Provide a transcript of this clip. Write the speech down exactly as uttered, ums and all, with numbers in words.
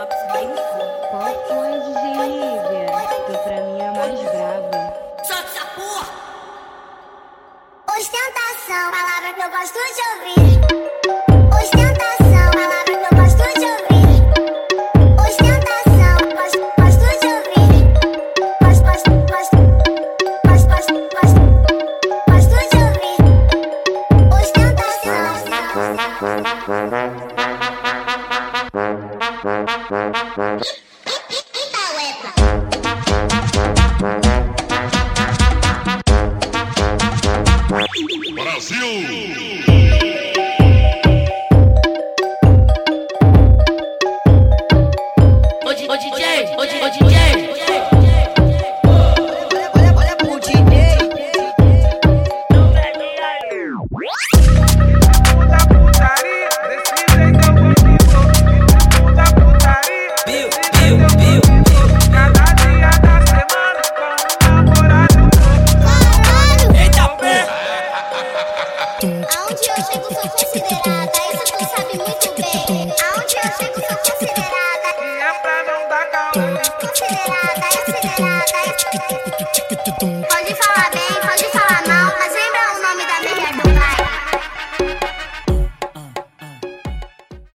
Qual foi, D J Lívia? Tu pra mim é a mais brava. Solta essa porra! Ostentação, palavra que eu gosto de ouvir. Ostentação, palavra que eu gosto de ouvir. Ostentação, gosto, gosto de ouvir. Gosto, gosto, gosto, gosto, gosto, gosto, gosto de ouvir. Ostentação. Brasil! Ô D J, ô D J, ô D J. Olha, olha pro D J. Muda putaria, desse jeito eu continuo. Muda putaria, Bill, desse Bill, jeito eu Bill, continuo. Cada dia da semana com um namorado novo. Eita porra! Aonde eu chego sou considerada, isso tu sabe muito bem. Aonde eu chego sou considerada. E é pra não dar calor. Considerada, acelerada, acelerada.